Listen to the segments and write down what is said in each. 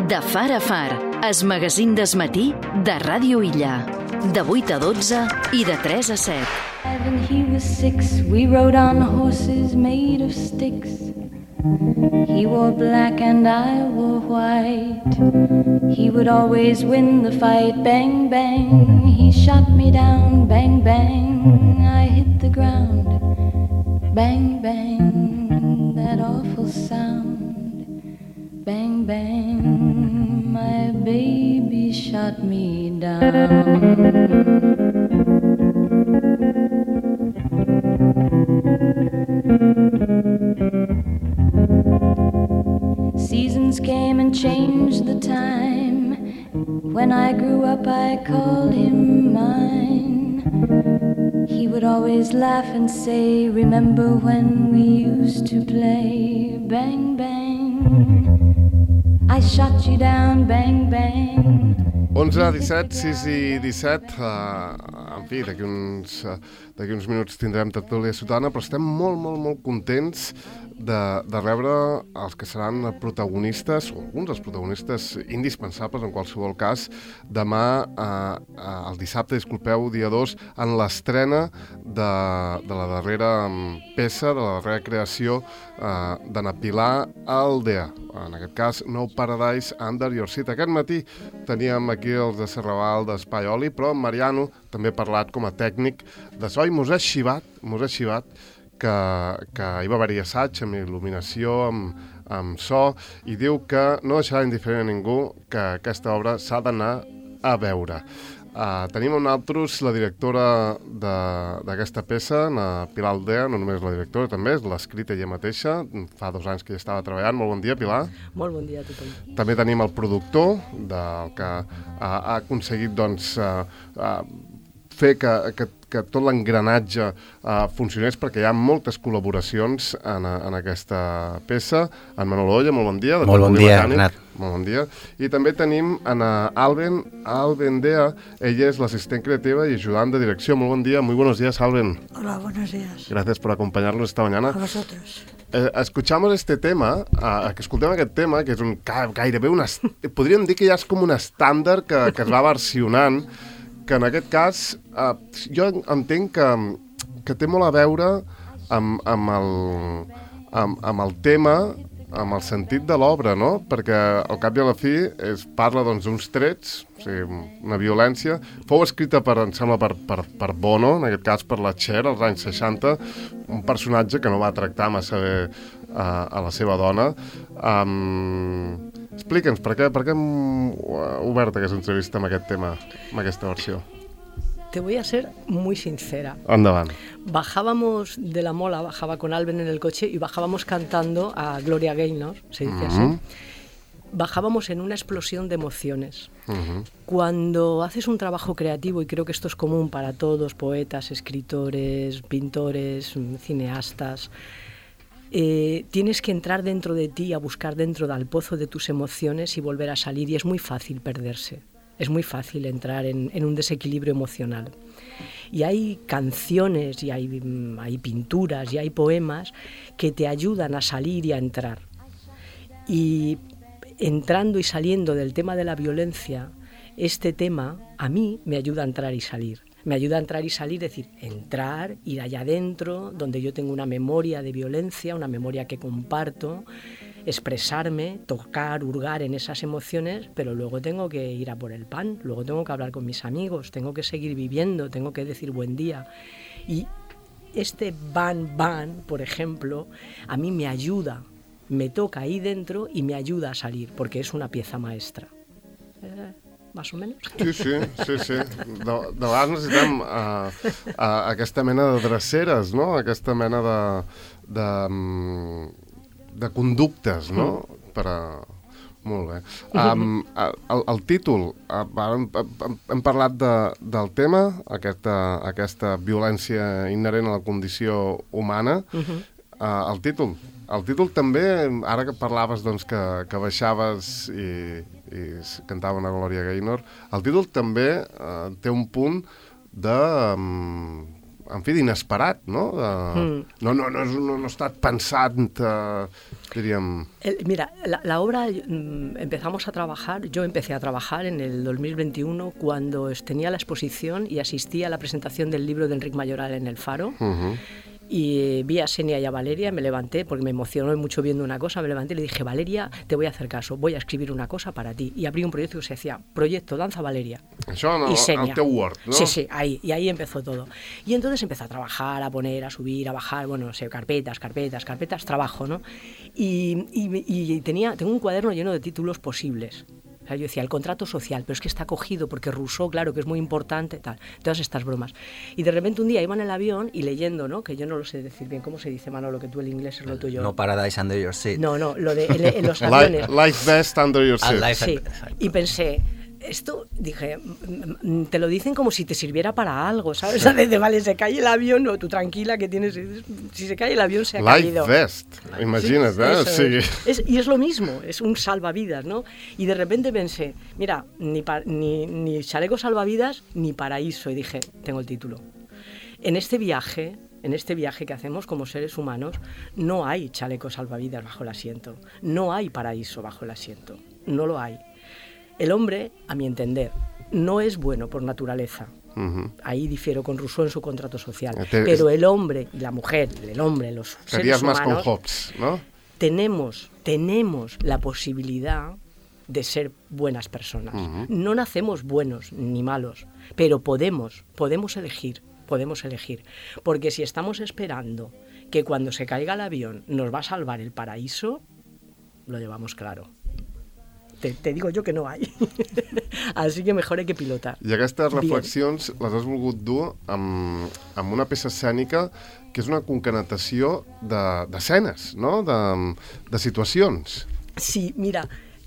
De far a far, es magazín d'esmatí de Ràdio Illa. De 8 a 12 i de 3 a 7. When he was 6, we rode on horses made of sticks. He wore black and I wore white. He would always win the fight. Bang, bang, he shot me down. Bang, bang, I hit the ground. Bang, bang, that awful sound. Bang, bang, my baby shot me down. Seasons came and changed the time. When I grew up I called him mine. He would always laugh and say, remember when we used to play? Bang, bang, I shot you down. Bang, bang. 11, 17, 6 i 17, en fi, d'aquí uns minuts tindrem tertúlia ciutadana, però estem molt contents de rebre els que seran protagonistes, o alguns dels protagonistes indispensables en qualsevol cas, demà, el dissabte, disculpeu, dia 2, en l'estrena de la darrera peça, de la darrera creació d'Anna Pilar Aldea. En aquest cas, No Paradise Under Your Seat. Aquest matí teníem aquí els de Serraval d'Espai Oli, però en Mariano també ha parlat com a tècnic de so i mos ha xivat que hi va haver-hi assaig amb il·luminació, amb so, i diu que no deixarà indiferent a ningú que aquesta obra s'ha d'anar a veure. Tenim amb nosaltres la directora d'aquesta peça, Pilar Aldea, no només la directora, també és l'escrita ella mateixa, fa 2 anys que hi estava treballant. Molt bon dia, Pilar. Molt bon dia a tothom. També tenim el productor, del que ha aconseguit fer que tot l'engranatge funcionés, perquè hi ha moltes col·laboracions en aquesta peça. En Manolo Olla, molt bon dia. Molt bon dia, Renat. Molt bon dia. I també tenim en Alben Dea, ella es l'assistent creativa y ajudant de direcció. Muy buen día, muy buenos días, Alben. Hola, buenos días. Gracias por acompañarnos esta mañana. A vosotros. Escuchamos este tema, que escoltem aquest tema, que és gairebé podríem dir que ja és com un estàndard que es va versionant, que en aquest cas jo entenc que té molt a veure amb el tema, amb el sentit de l'obra, no? Perquè al cap i a la fi parla d'uns trets, o sigui, una violència. Fou escrita, em sembla, per Bono, en aquest cas per la Cher, als anys 60, un personatge que no va tractar massa bé a la seva dona. Explica'ns, per què hem obert aquesta entrevista amb aquest tema, amb aquesta versió? Te voy a ser muy sincera. Endavant. Bajábamos de la Mola, bajaba con Alben en el coche y bajábamos cantando a Gloria Gaynor, se dice así. Bajábamos en una explosión de emociones. Cuando haces un trabajo creativo, y creo que esto es común para todos, poetas, escritores, pintores, cineastas, tienes que entrar dentro de ti, a buscar dentro del pozo de tus emociones y volver a salir, y es muy fácil perderse. Es muy fácil entrar en un desequilibrio emocional. Y hay canciones, y hay pinturas, y hay poemas que te ayudan a salir y a entrar. Y entrando y saliendo del tema de la violencia, este tema a mí me ayuda a entrar y salir. Me ayuda a entrar y salir, es decir, entrar, ir allá adentro, donde yo tengo una memoria de violencia, una memoria que comparto, expresarme, tocar, hurgar en esas emociones, pero luego tengo que ir a por el pan, luego tengo que hablar con mis amigos, tengo que seguir viviendo, tengo que decir buen día. Y este van, por ejemplo, a mí me ayuda, me toca ahí dentro y me ayuda a salir, porque es una pieza maestra. Más o menos. Sí. De vegades necessitem aquesta mena de dreceres, no? Aquesta mena de conductes, no? Molt bé. El títol, hem parlat del tema, aquesta violència inherent a la condició humana. El títol també, ara que parlaves que baixaves i cantava una Gloria Gaynor, el títol també té un punt de en fi, d'inesperat, no? No ha estat pensat, diríem... Mira, la obra empezamos a trabajar, yo empecé a trabajar en el 2021 cuando tenía la exposición y asistí a la presentación del libro de Enric Mayoral en El Faro. Y vi a Xenia y a Valeria, me levanté, porque me emocionó mucho viendo una cosa, me levanté y le dije, Valeria, te voy a hacer caso, voy a escribir una cosa para ti. Y abrí un proyecto que se decía, Proyecto Danza Valeria. Això no, y Xenia. El teu Word, no? Sí, y ahí empezó todo. Y entonces empecé a trabajar, a poner, a subir, a bajar, bueno, no sé, carpetas, trabajo, ¿no? Y tengo un cuaderno lleno de títulos posibles. O sea, yo decía, el contrato social, pero es que está cogido porque Rousseau, claro, que es muy importante, tal, todas estas bromas. Y de repente un día iba en el avión y leyendo, ¿no? Que yo no lo sé decir bien, ¿cómo se dice, Manolo? Que tú el inglés es lo tuyo. No Paradise Under Your Seat. No, lo de en los aviones. Life Vest Under Your Seat. Sí, y pensé... Esto, dije, te lo dicen como si te sirviera para algo, ¿sabes? De vale, se cae el avión, no, tú tranquila que tienes... Si se cae el avión, se ha caído. Life Vest, imagina't, sí, sí. Y es lo mismo, es un salvavidas, ¿no? Y de repente pensé, mira, ni chaleco salvavidas, ni paraíso. Y dije, tengo el título. En este viaje que hacemos como seres humanos, no hay chaleco salvavidas bajo el asiento, no hay paraíso bajo el asiento, no lo hay. El hombre, a mi entender, no es bueno por naturaleza. Ahí difiero con Rousseau en su contrato social. Pero el hombre y la mujer, los seres humanos... más con Hobbes, ¿no? Tenemos la posibilidad de ser buenas personas. No nacemos buenos ni malos, pero podemos elegir. Porque si estamos esperando que cuando se caiga el avión nos va a salvar el paraíso, lo llevamos claro. Te digo jo que no hay. Així que mejor hay que pilotar. I aquestes reflexions les has volgut dur amb una peça escènica que és una concatenació d'escenes, no? De situacions. Sí, mira,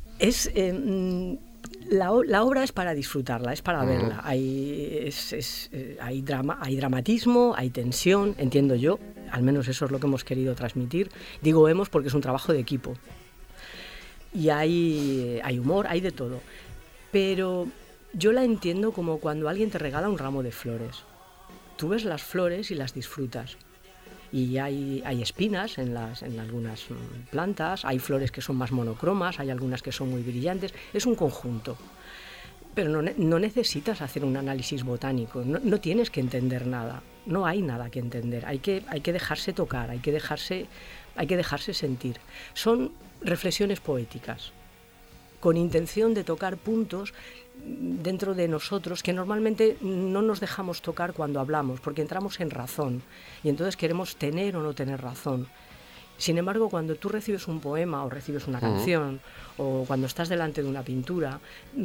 la obra es para disfrutarla, es para verla. Hay dramatismo, hay tensión, entiendo yo, al menos eso es lo que hemos querido transmitir. Digo hemos porque es un trabajo de equipo. Y hay humor, hay de todo. Pero yo la entiendo como cuando alguien te regala un ramo de flores. Tú ves las flores y las disfrutas. Y hay espinas en algunas plantas, hay flores que son más monocromas, hay algunas que son muy brillantes. Es un conjunto. Pero no necesitas hacer un análisis botánico, no tienes que entender nada. No hay nada que entender. Hay que dejarse tocar, hay que dejarse sentir. Son reflexiones poéticas, con intención de tocar puntos dentro de nosotros que normalmente no nos dejamos tocar cuando hablamos, porque entramos en razón y entonces queremos tener o no tener razón. Sin embargo, cuando tú recibes un poema o recibes una canción o cuando estás delante de una pintura,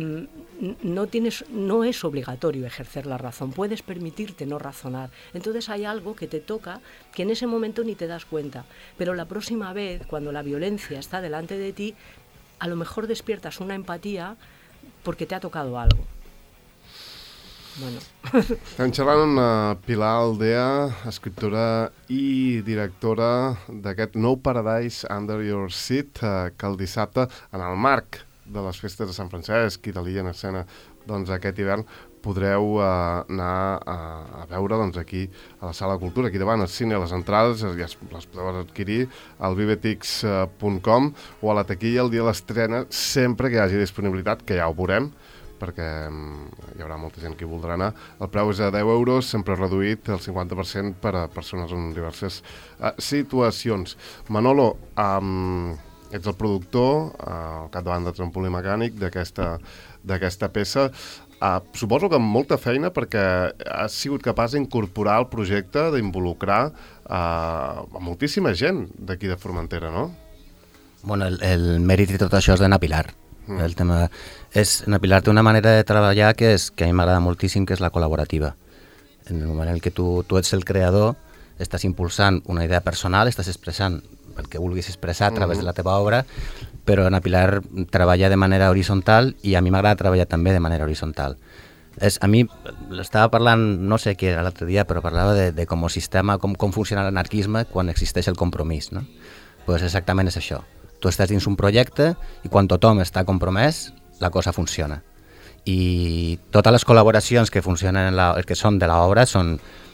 no es obligatorio ejercer la razón, puedes permitirte no razonar. Entonces hay algo que te toca que en ese momento ni te das cuenta, pero la próxima vez, cuando la violencia está delante de ti, a lo mejor despiertas una empatía porque te ha tocado algo. Bueno. Estem xerrant amb Pilar Aldea, escriptora i directora d'aquest Nou Paradise Under Your Seat, que el dissabte, en el marc de les festes de Sant Francesc i de l'Illa en Escena, doncs aquest hivern podreu anar a veure doncs, aquí a la Sala de Cultura, aquí davant al cine, a les entrades ja les podeu adquirir al vivetix.com o a la taquilla el dia de l'estrena, sempre que hi hagi disponibilitat, que ja ho veurem, perquè hi haurà molta gent que hi voldrà anar. El preu és a 10 euros, sempre reduït el 50% per a persones en diverses situacions. Manolo, ets el productor, al capdavant de Trampolí Mecànic, d'aquesta peça. Suposo que amb molta feina perquè has sigut capaç d'incorporar al projecte, d'involucrar a moltíssima gent d'aquí de Formentera, no? Bueno, el mèrit de tot això és d'Anna Pilar. El tema és, Anna Pilar té una manera de treballar que a mi m'agrada moltíssim, que és la col·laborativa. En el moment en què tu ets el creador, estàs impulsant una idea personal, estàs expressant el que vulguis expressar a través de la teva obra, però Anna Pilar treballa de manera horitzontal i a mi m'agrada treballar també de manera horitzontal. A mi, estava parlant, no sé què era l'altre dia, però parlava de com a sistema, com funciona l'anarquisme quan existeix el compromís, no? Pues exactament és això. Tu estàs dins un projecte i quan tothom està compromès, la cosa funciona. I totes les col·laboracions que funcionen, que són de l'obra, són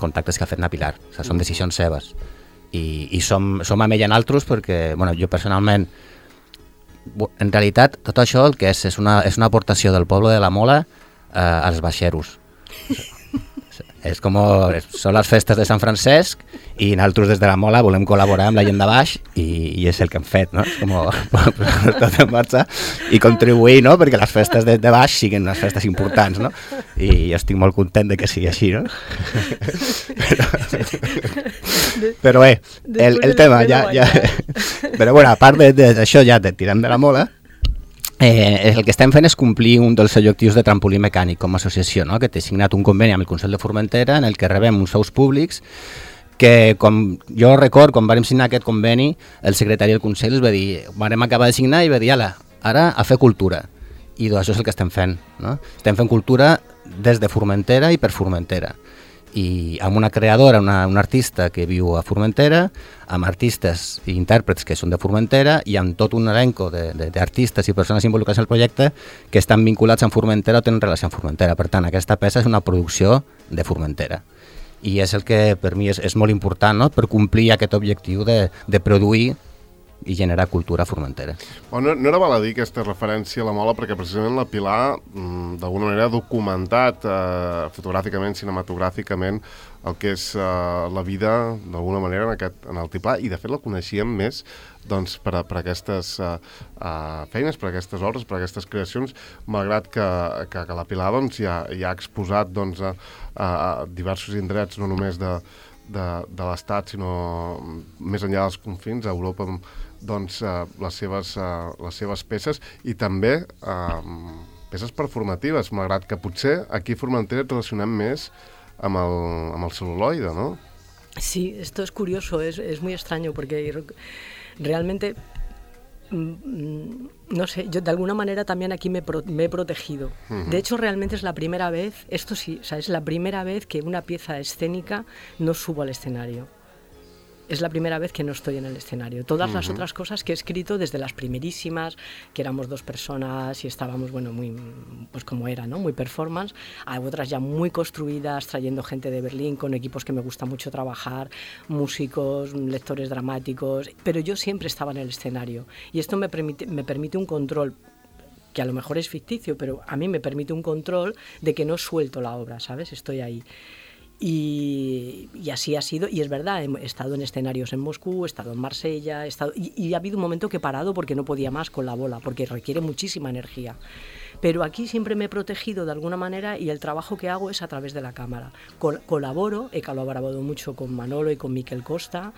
contactes que ha fet na Pilar, o sigui, són decisions seves. I som amb ella en altres perquè, bueno, jo personalment, en realitat, tot això el que és una aportació del poble de la Mola als baixeros. És com, són les festes de Sant Francesc i nosaltres des de la Mola volem col·laborar amb la gent de baix i és el que hem fet, no? És com tot en marxa i contribuir, no? Perquè les festes de baix siguin unes festes importants, no? I jo estic molt content de que sigui així, no? Però bé, el tema ja... Però bueno, a part d'això ja tirant de la Mola, el que estem fent és complir un dels objectius de Trampolí Mecànic com a associació, no? Que té signat un conveni amb el Consell de Formentera en el que rebem uns sous públics que, com jo record, quan vàrem signar aquest conveni, el secretari del Consell ens va dir, vàrem acabar de signar i va dir, ara a fer cultura. I doncs això és el que estem fent, no? Estem fent cultura des de Formentera i per Formentera. I amb una creadora, una artista que viu a Formentera, amb artistes i intèrprets que són de Formentera i amb tot un elenco d'artistes i persones involucrades en el projecte que estan vinculats amb Formentera o tenen relació amb Formentera. Per tant, aquesta peça és una producció de Formentera. I és el que per mi és molt important, no? Per complir aquest objectiu de produir i generar cultura formentera. Bueno, no era val a dir aquesta referència a la Mola perquè precisament la Pilar d'alguna manera ha documentat fotogràficament, cinematogràficament el que és la vida d'alguna manera en el Altiplà i de fet la coneixíem més doncs, per aquestes feines, per aquestes obres, per aquestes creacions, malgrat que la Pilar doncs, ja ha exposat doncs, a diversos indrets, no només de l'Estat, sinó més enllà dels confins, a Europa, doncs, les seves peces i també peces performatives, malgrat que potser aquí a Formentera et relacionem més amb el celuloide, ¿no? Sí, esto es curioso, es muy extraño porque realmente, no sé, yo de alguna manera también aquí me he protegido. De hecho, realmente es la primera vez, esto sí, o sea, es la primera vez que una pieza escénica no subo al escenario. Es la primera vez que no estoy en el escenario. Todas las otras cosas que he escrito desde las primerísimas, que éramos 2 personas y estábamos, bueno, muy, pues como era, ¿no? Muy performance. Hay otras ya muy construidas, trayendo gente de Berlín, con equipos que me gusta mucho trabajar, músicos, lectores dramáticos, pero yo siempre estaba en el escenario. Y esto me permite un control, que a lo mejor es ficticio, pero a mí me permite un control de que no suelto la obra, ¿sabes? Estoy ahí. Y así ha sido, y es verdad, he estado en escenarios en Moscú, he estado en Marsella, y ha habido un momento que he parado porque no podía más con la bola, porque requiere muchísima energía. Pero aquí siempre me he protegido de alguna manera y el trabajo que hago es a través de la cámara. Colaboro, he colaborado mucho con Manolo y con Miquel Costa,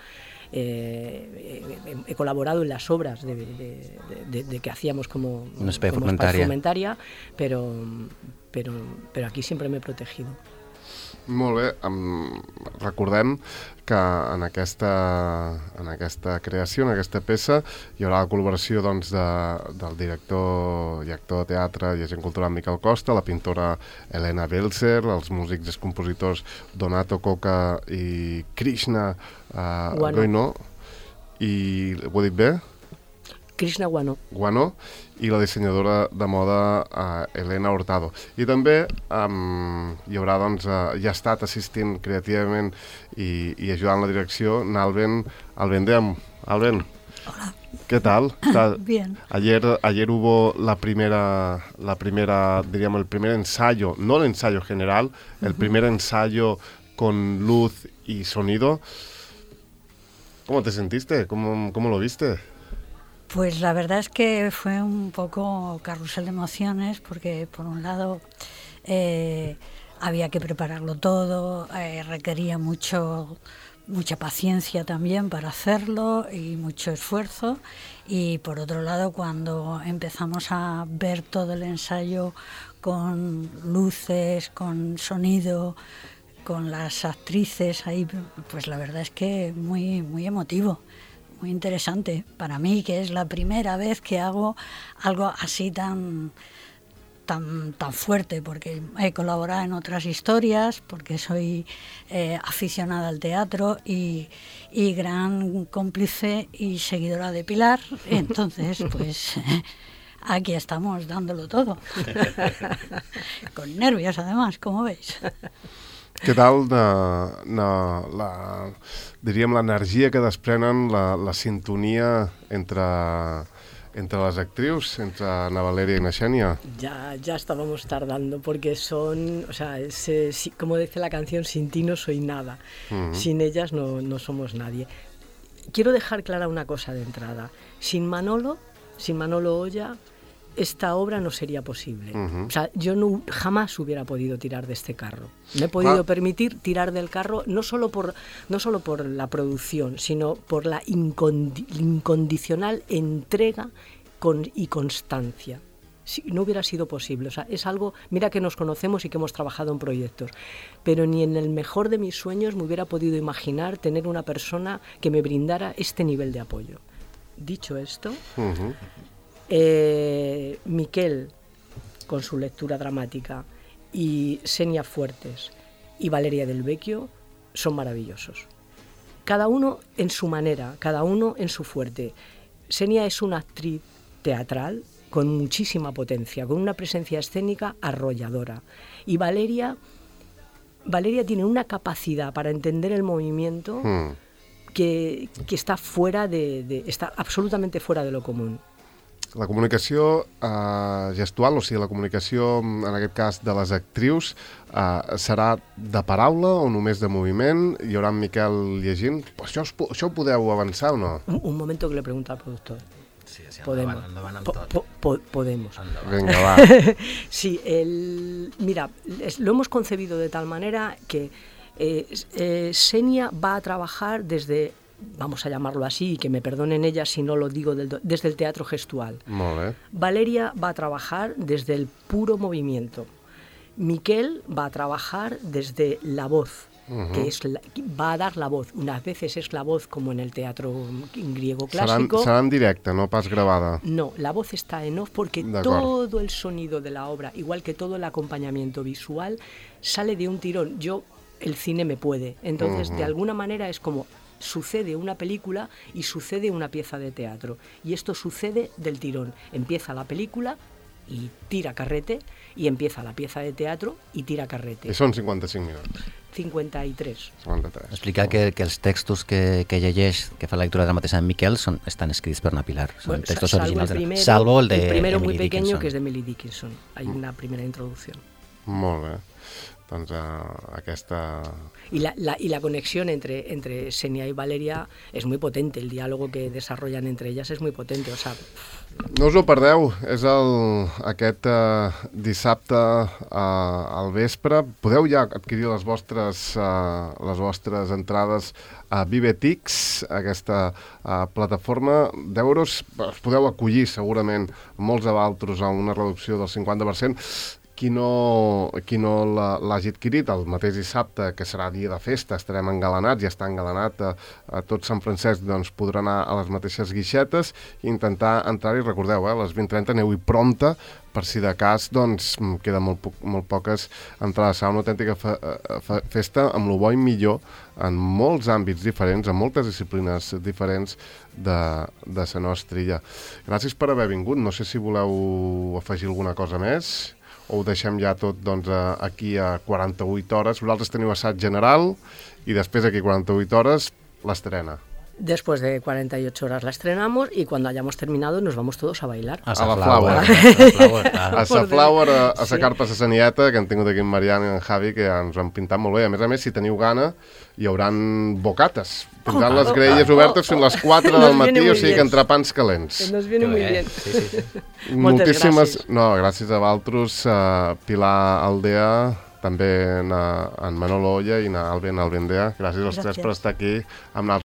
he colaborado en las obras de que hacíamos como Espai Fomentaria, pero aquí siempre me he protegido. Molt bé, recordem que en aquesta creació, en aquesta peça, hi haurà la col·laboració doncs, del director i actor de teatre i agent cultural Miquel Costa, la pintora Elena Belzer, els músics i compositors Donato Coca i Krishna Guano. I ho he dit bé? Krishna Guano, i la dissenyadora de moda Elena Hurtado. I també hi haurà, doncs, ja ha estat assistint creativament i ajudant la direcció Nalben Albendem. Alben, hola. ¿Qué tal? Bien. Ayer hubo la primera, diríamos, el primer ensayo, no el ensayo general, el primer ensayo con luz y sonido. ¿Cómo te sentiste? ¿Cómo lo viste? Pues la verdad es que fue un poco carrusel de emociones porque por un lado había que prepararlo todo, requería mucha paciencia también para hacerlo y mucho esfuerzo, y por otro lado cuando empezamos a ver todo el ensayo con luces, con sonido, con las actrices ahí, pues la verdad es que muy, muy emotivo. Muy interesante para mí, que es la primera vez que hago algo así tan fuerte, porque he colaborado en otras historias, porque soy aficionada al teatro y gran cómplice y seguidora de Pilar, entonces pues aquí estamos dándolo todo, con nervios además, como veis. Què tal diríem l'energia que desprenen, la sintonia entre las actrius, entre Ana Valeria y Ana Xènia? Ya estábamos tardando, porque son, o sea, como dice la canción, sin ti no soy nada. Sin ellas no somos nadie. Quiero dejar clara una cosa de entrada. Sin Manolo Oya, esta obra no sería posible. O sea, yo jamás hubiera podido tirar de este carro. Me he podido permitir tirar del carro no solo por la producción, sino por la incondicional entrega y constancia. Si no hubiera sido posible. O sea, es algo, mira que nos conocemos y que hemos trabajado en proyectos, pero ni en el mejor de mis sueños me hubiera podido imaginar tener una persona que me brindara este nivel de apoyo. Dicho esto, Miquel, con su lectura dramática, y Xènia Fuertes y Valeria Del Vecchio son maravillosos. Cada uno en su manera, cada uno en su fuerte. Xènia es una actriz teatral con muchísima potencia, con una presencia escénica arrolladora. Y Valeria tiene una capacidad para entender el movimiento que está está absolutamente fuera de lo común. La comunicació gestual, o sigui, la comunicació, en aquest cas, de les actrius, serà de paraula o només de moviment? Hi haurà en Miquel llegint? Això ho podeu avançar o no? Un momento que le pregunto al productor. Sí, podemos. Podemos. Venga, va. Sí, mira, lo hemos concebido de tal manera que Xènia va a trabajar desde, vamos a llamarlo así, y que me perdonen ellas si no lo digo, desde el teatro gestual. Molt bé. Valeria va a trabajar desde el puro movimiento. Miquel va a trabajar desde la voz, que va a dar la voz. Unas veces es la voz como en el teatro griego clásico. Serà en directe, no pas gravada. No, la voz está en off porque todo el sonido de la obra, igual que todo el acompañamiento visual, sale de un tirón. El cine me puede. Entonces, de alguna manera es como sucede una película y sucede una pieza de teatro. Y esto sucede del tirón. Empieza la película y tira carrete, y empieza la pieza de teatro y tira carrete. I són 55 minuts. 53. Explicar que els textos que llegeix, que fa la lectura dramàtica en Miquel, estan escrits per una Pilar. Són textos originals. Salvo el de primero muy Emily pequeño, Dickinson, que es de Emily Dickinson. Hay una primera introducción. Molt bé. Doncs aquesta... Y la conexión entre Xènia y Valeria es muy potente. El diálogo que desarrollan entre ellas es muy potente. O sea... No us ho perdeu, és aquest dissabte al vespre. Podeu ja adquirir les vostres entrades a Vivetix, aquesta plataforma d'€10. Us podeu acollir segurament molts de vosaltres a una reducció del 50%. Qui no l'hagi adquirit el mateix dissabte, que serà dia de festa, estarem engalanats, ja està engalanat a tot Sant Francesc, doncs podrà anar a les mateixes guixetes i intentar entrar-hi. Recordeu, a les 20:30 aneu-hi prompte, per si de cas doncs queden molt poques entrades. Serà una autèntica festa amb lo bo i millor en molts àmbits diferents, en moltes disciplines diferents de la nostra illa. Gràcies per haver vingut. No sé si voleu afegir alguna cosa més o ho deixem ja tot aquí a 48 hores. Vosaltres teniu assaig general i després aquí a 48 hores l'estrena. Después de 48 horas la estrenamos y cuando hayamos terminado nos vamos todos a bailar. A la Flower. A la Flower, a la carpa Sassanieta, que han tingut aquí en Mariana i en Javi, que ens ho han pintat molt bé. A més, si teniu gana, hi hauran bocates. Tindran les graelles obertes fins a les 4 del matí, o sigui que entrepans calents. Nos viene muy bien. Sí. Moltíssimes... No, gràcies a vosaltres, Pilar Aldea, també en Manolo Oya i en Albendea. Gràcies als tres per estar aquí amb